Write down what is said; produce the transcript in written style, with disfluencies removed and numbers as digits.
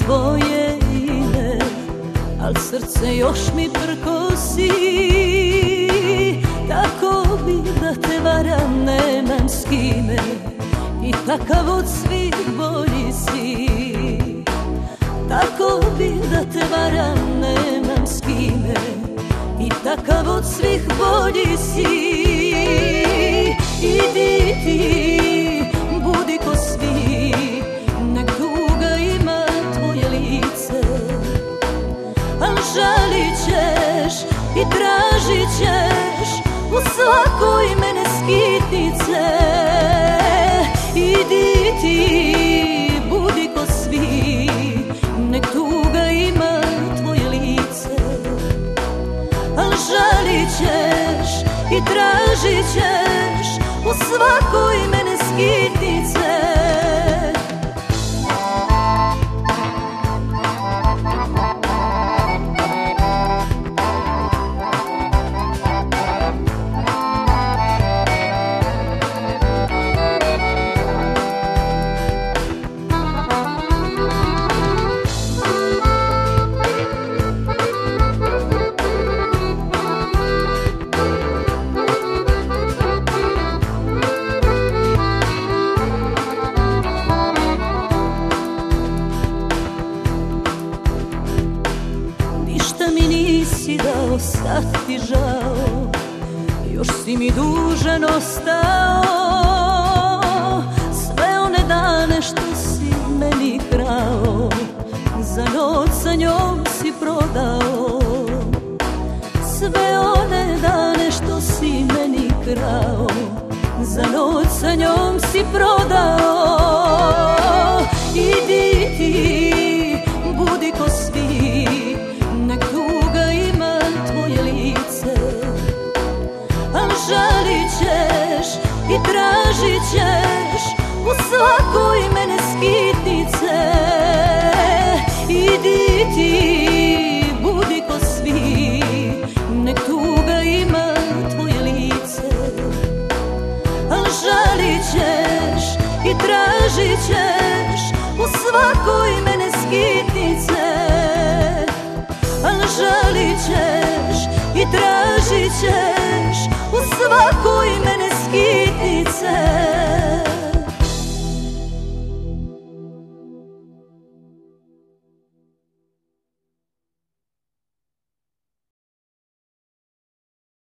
tvoje ime, al srce još mi prkosi. Tako bi da te varam, nemam s kime, i takav od svih bolji si. Tako bi da te varam, nemam s kime, i takav od svih bolji si. Idi ti, budi ko svi, nek tuga ima tvoje lice, al žalit ćeš i tražit ćeš u svakoj mene skitnice. Idi ti, budi ko svi, nek tuga ima tvoje lice, al žalit ćeš i tražit ćeš u svakoj mene skitnice. Nisi dao, sad ti žao, još si mi dužan ostao. Sve one dane što si meni krao, za noć sa njom si prodao. Sve one dane što si meni krao, za noć sa njom si prodao. Idi ti, budi ko svi, nek tuga ima tvoje lice, al žalit ćeš i tražit ćeš u svakoj mene skitnice. Idi ti, budi ko svi, nek tuga ima tvoje lice, al žalit ćeš i tražit ćeš u svakoj mene